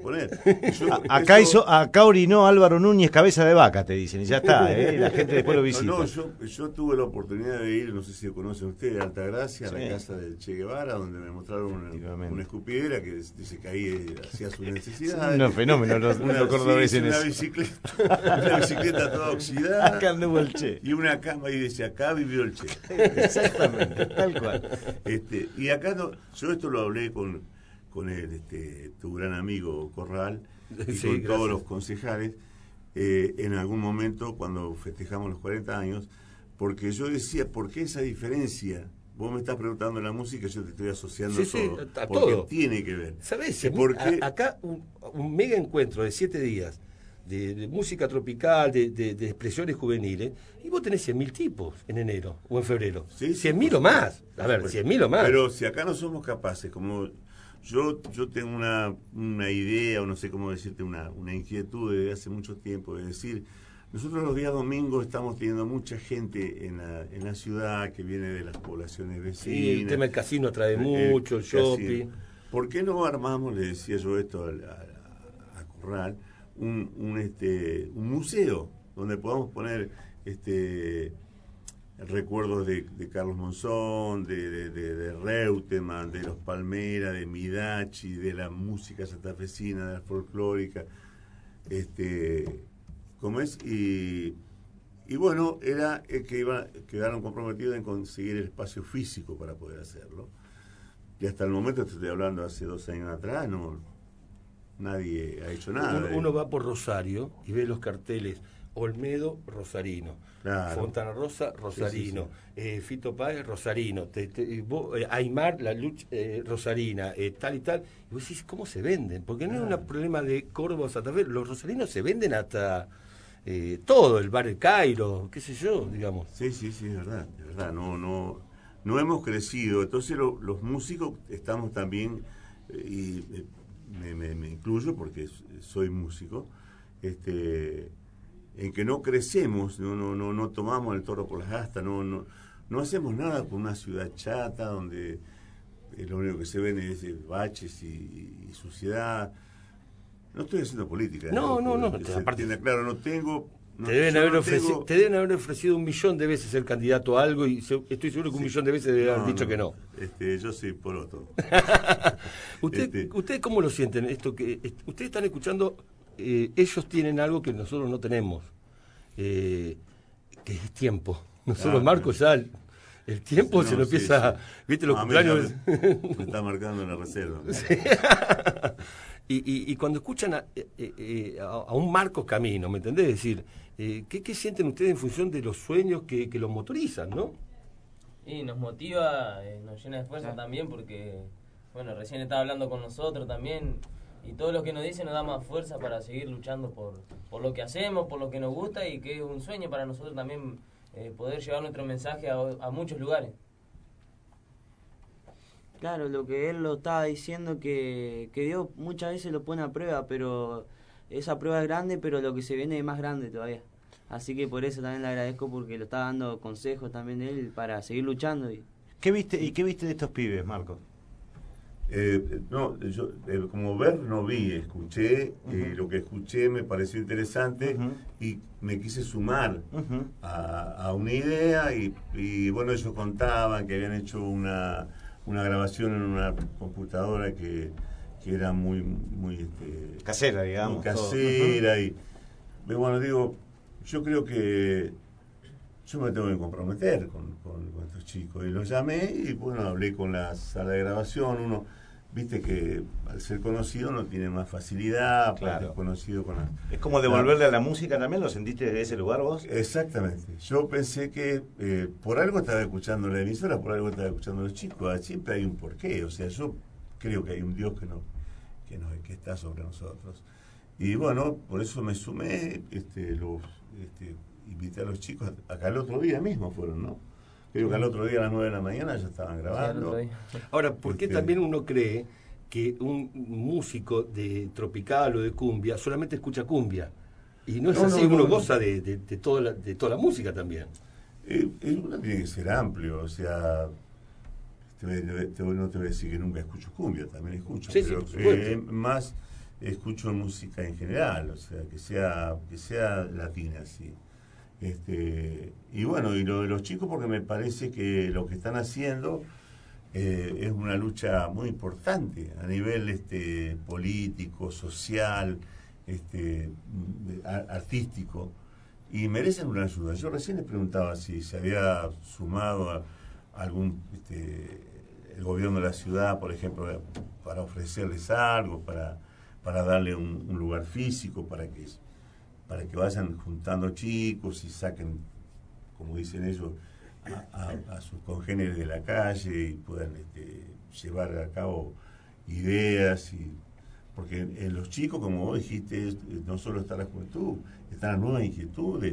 poner. Acá orinó Álvaro Núñez cabeza de vaca, te dicen, y ya está, la gente después lo visita. No, yo tuve la oportunidad de ir, no sé si lo conocen ustedes, a Altagracia, a la casa del Che Guevara, donde me mostraron una escupidera que dice que ahí hacía sus necesidades. Un fenómeno, los cordobeses en eso. Una bicicleta toda oxidada. Acá anduvo el Che. Y una cama y dice, acá vivió el Che. Exactamente, tal cual. Y acá yo esto lo hablé con tu gran amigo Corral y sí, con gracias. todos los concejales en algún momento cuando festejamos los 40 años, porque yo decía, ¿por qué esa diferencia? Vos me estás preguntando la música, yo te estoy asociando todo, a porque todo. tiene que ver. ¿Sabés? Acá un mega encuentro de 7 días de música tropical, de expresiones juveniles, y vos tenés 100.000 tipos en enero o en febrero. Sí, 100.000 o más. A ver, 100.000 o más. Pero si acá no somos capaces, como yo tengo una idea, o no sé cómo decirte, una inquietud desde hace mucho tiempo, de decir, nosotros los días domingos estamos teniendo mucha gente en la ciudad que viene de las poblaciones vecinas. Sí, el tema del casino atrae mucho, el shopping. ¿Por qué no armamos, le decía yo esto a Corral, un museo donde podamos poner recuerdos de Carlos Monzón, de Reutemann, de los Palmera, de Midachi, de la música santafesina, de la folclórica, ¿cómo es? Y bueno, era quedaron comprometidos en conseguir el espacio físico para poder hacerlo. Y hasta el momento, te estoy hablando hace 2 años atrás, nadie ha hecho nada. Uno va por Rosario y ve los carteles Olmedo, Rosarino, claro. Fontana Rosa, Rosarino, sí. Fito Páez, Rosarino, Aymar, la Luch, Rosarina, tal y tal, y vos decís, ¿cómo se venden? Porque no es un problema de Córdoba o Santa Fe, los rosarinos se venden hasta todo, el bar El Cairo, qué sé yo, digamos. Sí, es verdad, no hemos crecido, entonces los músicos estamos también, y me incluyo porque soy músico, en que no crecemos, no tomamos el toro por las astas, no hacemos nada con una ciudad chata donde lo único que se ven es baches y suciedad. No estoy haciendo política. No. Aparte, claro, no tengo. Te deben haber ofrecido 1.000.000 de veces ser candidato a algo y estoy seguro que 1.000.000 de veces debe haber dicho que no. Yo soy poroto. ¿Ustedes cómo lo sienten? Ustedes están escuchando, ellos tienen algo que nosotros no tenemos, que es tiempo. Nosotros, Marcos, ya el tiempo se nos empieza, ¿viste? Los cumpleaños. Me está marcando la reserva. Sí. Y cuando escuchan a un Marcos Camino, ¿me entendés? Es decir, ¿qué sienten ustedes en función de los sueños que los motorizan, no? Y nos motiva, nos llena de fuerza también porque, bueno, recién estaba hablando con nosotros también y todo lo que nos dice nos da más fuerza para seguir luchando por lo que hacemos, por lo que nos gusta y que es un sueño para nosotros también poder llevar nuestro mensaje a muchos lugares. Claro, lo que él lo estaba diciendo, que Dios muchas veces lo pone a prueba, pero esa prueba es grande, pero lo que se viene es más grande todavía. Así que por eso también le agradezco, porque lo está dando consejos también de él para seguir luchando. ¿Qué viste de estos pibes, Marcos? Yo como ver no vi, escuché, lo que escuché me pareció interesante y me quise sumar a una idea y bueno, ellos contaban que habían hecho una grabación en una computadora que era muy casera, digamos. Muy casera y bueno, digo, yo creo que yo me tengo que comprometer con estos chicos y los llamé y bueno, hablé con la sala de grabación. Uno, viste que al ser conocido no tiene más facilidad, claro. Conocido con es como devolverle a la música también. ¿Lo sentiste desde ese lugar vos? Exactamente. Yo pensé que por algo estaba escuchando la emisora, por algo estaba escuchando a los chicos. Siempre hay un porqué. O sea, yo creo que hay un Dios que está sobre nosotros. Y bueno, por eso me sumé, invité a los chicos. Acá el otro día mismo fueron, ¿no? Creo que al otro día a las 9 de la mañana ya estaban grabando. Ahora, ¿por qué también uno cree que un músico de tropical o de cumbia solamente escucha cumbia? Y no es así, uno goza de toda la música también. Uno tiene que ser amplio, o sea, no te voy a decir que nunca escucho cumbia, también escucho, sí, pero sí, más escucho música en general, o sea, que sea latina, sí. Y bueno, y lo de los chicos, porque me parece que lo que están haciendo es una lucha muy importante a nivel político, social, artístico, y merecen una ayuda. Yo recién les preguntaba si se había sumado a algún el gobierno de la ciudad, por ejemplo, para ofrecerles algo, para darle un lugar físico, para que vayan juntando chicos y saquen, como dicen ellos, a sus congéneres de la calle y puedan llevar a cabo ideas. Porque en los chicos, como vos dijiste, no solo está la juventud, están las nuevas inquietudes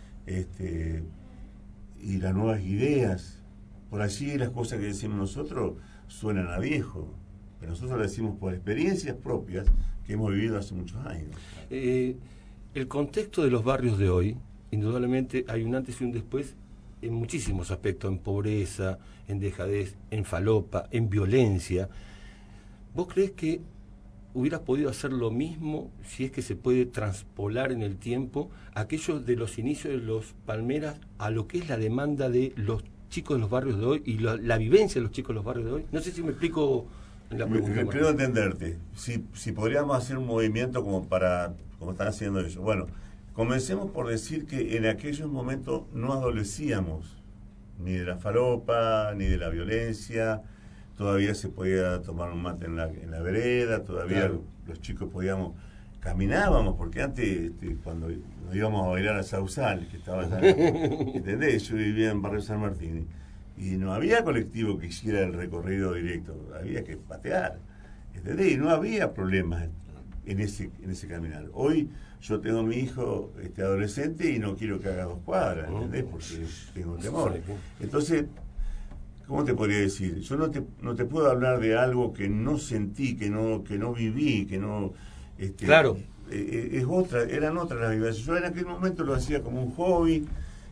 y las nuevas ideas. Por allí las cosas que decimos nosotros suenan a viejo, pero nosotros lo decimos por experiencias propias que hemos vivido hace muchos años. El contexto de los barrios de hoy, indudablemente hay un antes y un después en muchísimos aspectos, en pobreza, en dejadez, en falopa, en violencia. ¿Vos crees que hubieras podido hacer lo mismo, si es que se puede transpolar en el tiempo, aquellos de los inicios de los Palmeras a lo que es la demanda de los chicos de los barrios de hoy y la vivencia de los chicos de los barrios de hoy? No sé si me explico en la pregunta. Creo entenderte. Si podríamos hacer un movimiento como están haciendo ellos. Bueno, comencemos por decir que en aquellos momentos no adolecíamos ni de la falopa, ni de la violencia. Todavía se podía tomar un mate en la vereda, todavía claro. Los chicos caminábamos, porque antes cuando nos íbamos a bailar a Sausal, que estaba allá, ¿entendés? Yo vivía en Barrio San Martín y no había colectivo que hiciera el recorrido directo, había que patear, ¿entendés? Y no había problemas en ese caminar. Hoy yo tengo a mi hijo adolescente y no quiero que haga 2 cuadras, ¿entendés? Porque tengo temor. Entonces, ¿cómo te podría decir? Yo no te puedo hablar de algo que no sentí, que no viví, que no... claro. Eran otras las vivencias. Yo en aquel momento lo hacía como un hobby,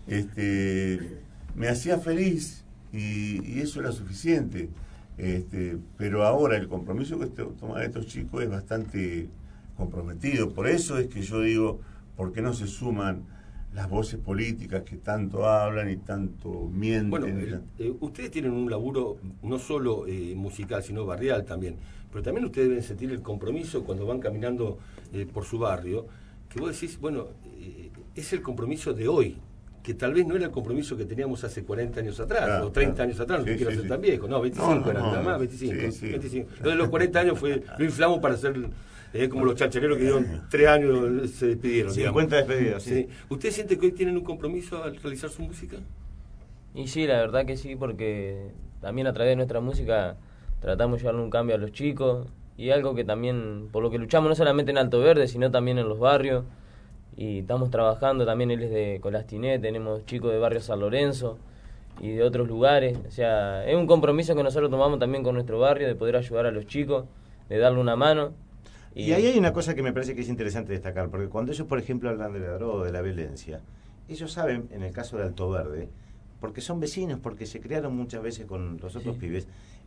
me hacía feliz y eso era suficiente. Pero ahora el compromiso que toman estos chicos es bastante comprometido. Por eso es que yo digo, ¿por qué no se suman las voces políticas que tanto hablan y tanto mienten? Bueno, ustedes tienen un laburo no solo musical, sino barrial también, pero también ustedes deben sentir el compromiso cuando van caminando por su barrio, que vos decís, bueno, es el compromiso de hoy, que tal vez no era el compromiso que teníamos hace 40 años atrás, claro, o 30 años atrás, no te quiero ser tan viejo, no, 25 eran nada más, 25, sí. 25. Lo de los 40 años lo inflamos para hacer... como los chachareros que dieron 3 años se despidieron. 50 despedidos, sí. ¿Usted siente que hoy tienen un compromiso al realizar su música? Y sí, la verdad que sí, porque también a través de nuestra música tratamos de llevarle un cambio a los chicos y algo que también, por lo que luchamos no solamente en Alto Verde, sino también en los barrios. Y estamos trabajando también, él es de Colastinet, tenemos chicos de barrio San Lorenzo y de otros lugares. O sea, es un compromiso que nosotros tomamos también con nuestro barrio, de poder ayudar a los chicos, de darle una mano. Y ahí hay una cosa que me parece que es interesante destacar, porque cuando ellos, por ejemplo, hablan de la droga o de la violencia, ellos saben, en el caso de Alto Verde, porque son vecinos, porque se criaron muchas veces con los otros pibes,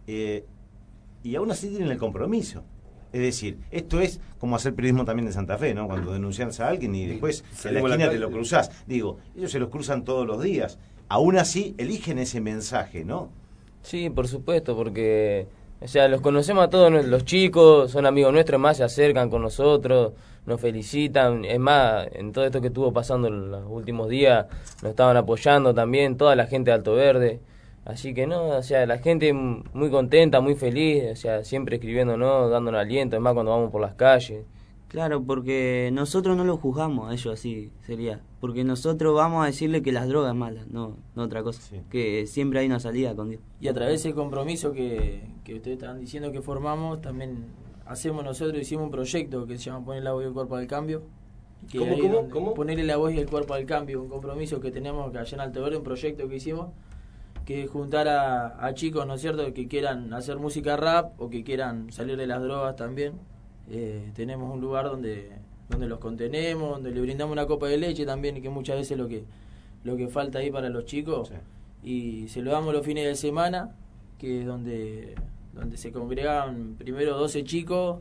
y aún así tienen el compromiso. Es decir, esto es como hacer periodismo también de Santa Fe, ¿no? Cuando denuncias a alguien y después en la esquina te lo cruzás. Digo, ellos se los cruzan todos los días. Aún así eligen ese mensaje, ¿no? Sí, por supuesto, porque... O sea, los conocemos a todos los chicos, son amigos nuestros, más se acercan con nosotros, nos felicitan. Es más, en todo esto que estuvo pasando en los últimos días, nos estaban apoyando también, toda la gente de Alto Verde. Así que no, o sea, la gente muy contenta, muy feliz, o sea, siempre escribiéndonos, dándonos aliento, es más cuando vamos por las calles. Claro, porque nosotros no lo juzgamos a ellos, así sería. Porque nosotros vamos a decirle que las drogas es malas, no otra cosa. Sí. Que siempre hay una salida con Dios. Y a través del compromiso que ustedes estaban diciendo que formamos, también hicimos un proyecto que se llama Poner la voz y el cuerpo al cambio. ¿Cómo? Ponerle la voz y el cuerpo al cambio, un compromiso que tenemos que allá en Alto Verde, un proyecto que hicimos, que juntar a chicos, ¿no es cierto?, que quieran hacer música rap o que quieran salir de las drogas también. Tenemos un lugar donde los contenemos, donde le brindamos una copa de leche también, que muchas veces lo que falta ahí para los chicos, y se lo damos los fines de semana, que es donde se congregan primero 12 chicos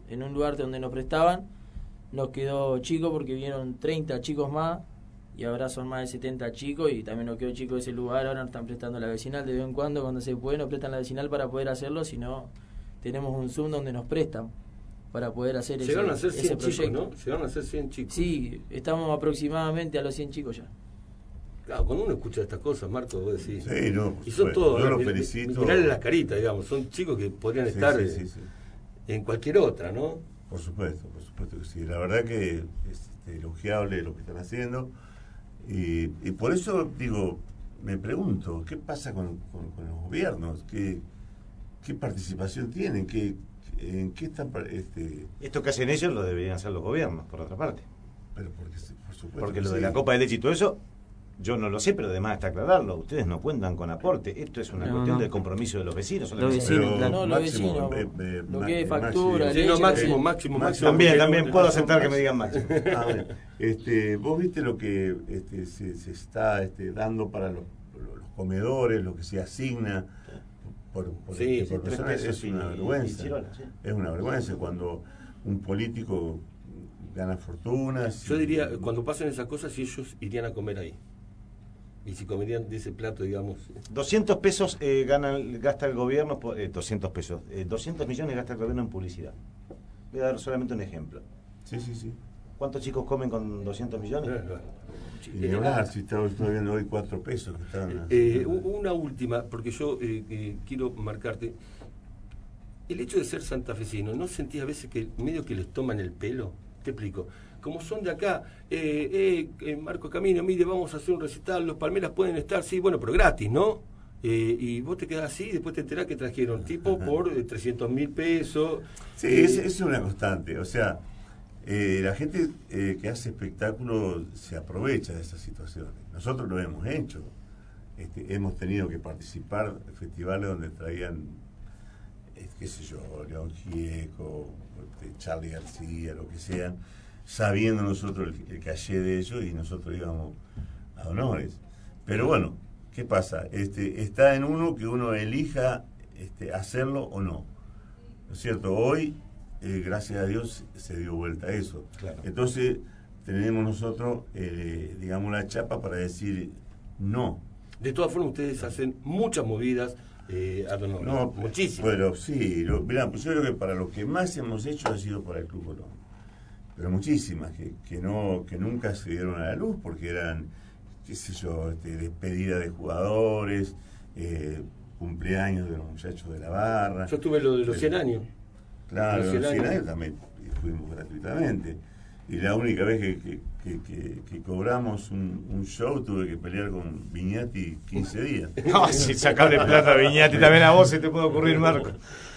en un lugar donde nos prestaban, nos quedó chico porque vinieron 30 chicos más y ahora son más de 70 chicos y también nos quedó chico ese lugar. Ahora nos están prestando la vecinal de vez en cuando se puede, nos prestan la vecinal para poder hacerlo, si no tenemos un Zoom donde nos prestan para poder hacer Llegaron a ser ese 100 proyecto. chicos, ¿no? Llegaron a ser 100 chicos. Sí, estamos aproximadamente a los 100 chicos ya. Claro, cuando uno escucha estas cosas, Marco, vos decís. Sí, no, por y son supuesto. todos, Yo los felicito. mirarle las caritas, digamos. Son chicos que podrían estar sí. en cualquier otra, ¿no? Por supuesto que sí. La verdad que es elogiable lo que están haciendo. Y por eso, digo, me pregunto, ¿qué pasa con los gobiernos? ¿Qué participación tienen? ¿En qué están...? Esto que hacen ellos lo deberían hacer los gobiernos, por otra parte. Pero por supuesto Porque que lo de sí. la copa de leche y todo eso, yo no lo sé, pero además está aclararlo. Ustedes no cuentan con aporte. Esto es una cuestión del compromiso de los vecinos. Los vecinos, Pero no, los Máximo, vecinos, lo que es factura, Sí, no, leche, máximo. También puedo aceptar que me digan máximo. Bueno, vos viste lo que se está dando para los comedores, lo que se asigna por Sí, por 3 persona, pesos es una y vergüenza. chirola, sí. Es una vergüenza cuando un político gana fortunas. Yo diría, cuando pasan esas cosas, si ellos irían a comer ahí. Y si comerían de ese plato, digamos. 200 pesos gasta el gobierno, 200 pesos, 200 millones gasta el gobierno en publicidad. Voy a dar solamente un ejemplo. Sí. ¿Cuántos chicos comen con 200 millones? Y ni hablar, si estoy viendo hoy 4 pesos que están. Una última, porque yo quiero marcarte. El hecho de ser santafesino, ¿no sentís a veces que medio que les toman el pelo? Te explico. Como son de acá, Marco Camino, mire, vamos a hacer un recital, los Palmeras pueden estar, sí, bueno, pero gratis, ¿no? Y vos te quedás así y después te enterás que trajeron tipo por 300.000 pesos. Sí, es una constante. O sea, la gente que hace espectáculos se aprovecha de esas situaciones. Nosotros lo hemos hecho. Hemos tenido que participar en festivales donde traían, qué sé yo, León Gieco, Charly García, lo que sean, sabiendo nosotros el caché de ellos y nosotros íbamos a honores. Pero bueno, ¿qué pasa? Está en uno que uno elija hacerlo o no. ¿No es cierto? Hoy, gracias a Dios, se dio vuelta a eso. Claro. Entonces, tenemos nosotros, digamos, la chapa para decir no. De todas formas, ustedes hacen muchas movidas, No, muchísimas. Pero sí, mirá, pues yo creo que para lo que más hemos hecho ha sido para el Club Colón. Pero muchísimas que nunca se dieron a la luz porque eran, qué sé yo, despedida de jugadores, cumpleaños de los muchachos de la barra. Yo tuve lo de los 100 años. Claro, los los 100 100 años también fuimos gratuitamente. Y la única vez que cobramos un show tuve que pelear con Viñati 15 días. No, si sacarle plata a Viñati también a vos se te puede ocurrir, Marco.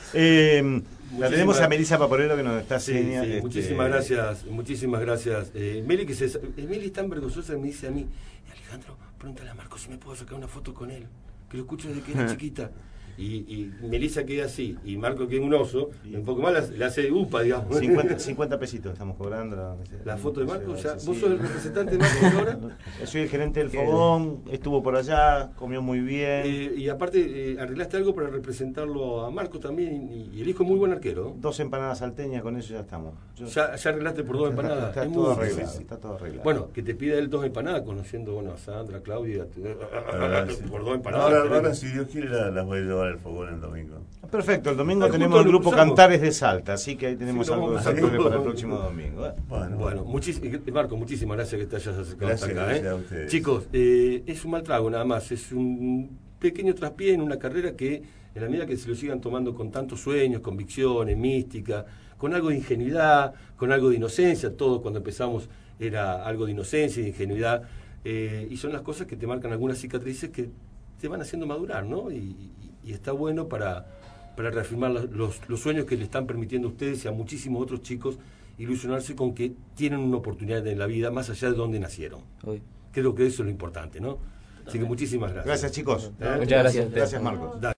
La tenemos a Melissa Paporero que nos está Sí, señalando. muchísimas gracias. Meli es tan vergonzosa que me dice a mí, Alejandro, pregúntale a Marco si me puedo sacar una foto con él, que lo escucho desde que era chiquita. Y Melissa queda así, y Marco que es un oso, un poco más le hace upa, digamos. 50 pesitos estamos cobrando. La foto de Marco, ya, Sí. ¿vos sos el representante de Marco ahora? Yo soy el gerente del fogón, estuvo por allá, comió muy bien. Y aparte, arreglaste algo para representarlo a Marco también, y el hijo es muy buen arquero. 2 empanadas salteñas, con eso ya estamos. Ya arreglaste por 2 empanadas. Está Es todo muy arreglado, difícil. está todo arreglado. Bueno, que te pida él 2 empanadas, conociendo a Sandra, Claudia, Sí. por 2 empanadas. Ahora, si Dios quiere, las voy a llevar al fogón el domingo. Perfecto, el domingo Justo tenemos el lo grupo cruzamos. Cantares de Salta, así que ahí tenemos Sí, algo de vamos a Saltone hacer. para el próximo domingo. Bueno, Marco, muchísimas gracias que te hayas acercado hasta acá. Gracias a ustedes. Chicos, es un mal trago nada más, es un pequeño traspié en una carrera que, en la medida que se lo sigan tomando con tantos sueños, convicciones, mística, con algo de ingenuidad, con algo de inocencia, todo cuando empezamos era algo de inocencia y de ingenuidad, y son las cosas que te marcan algunas cicatrices que te van haciendo madurar, ¿no? Y está bueno para reafirmar los sueños que le están permitiendo a ustedes y a muchísimos otros chicos ilusionarse con que tienen una oportunidad en la vida más allá de donde nacieron. Hoy. Creo que eso es lo importante, ¿no? Así que muchísimas gracias. Gracias, chicos. Muchas gracias. Gracias, Marcos. Dale.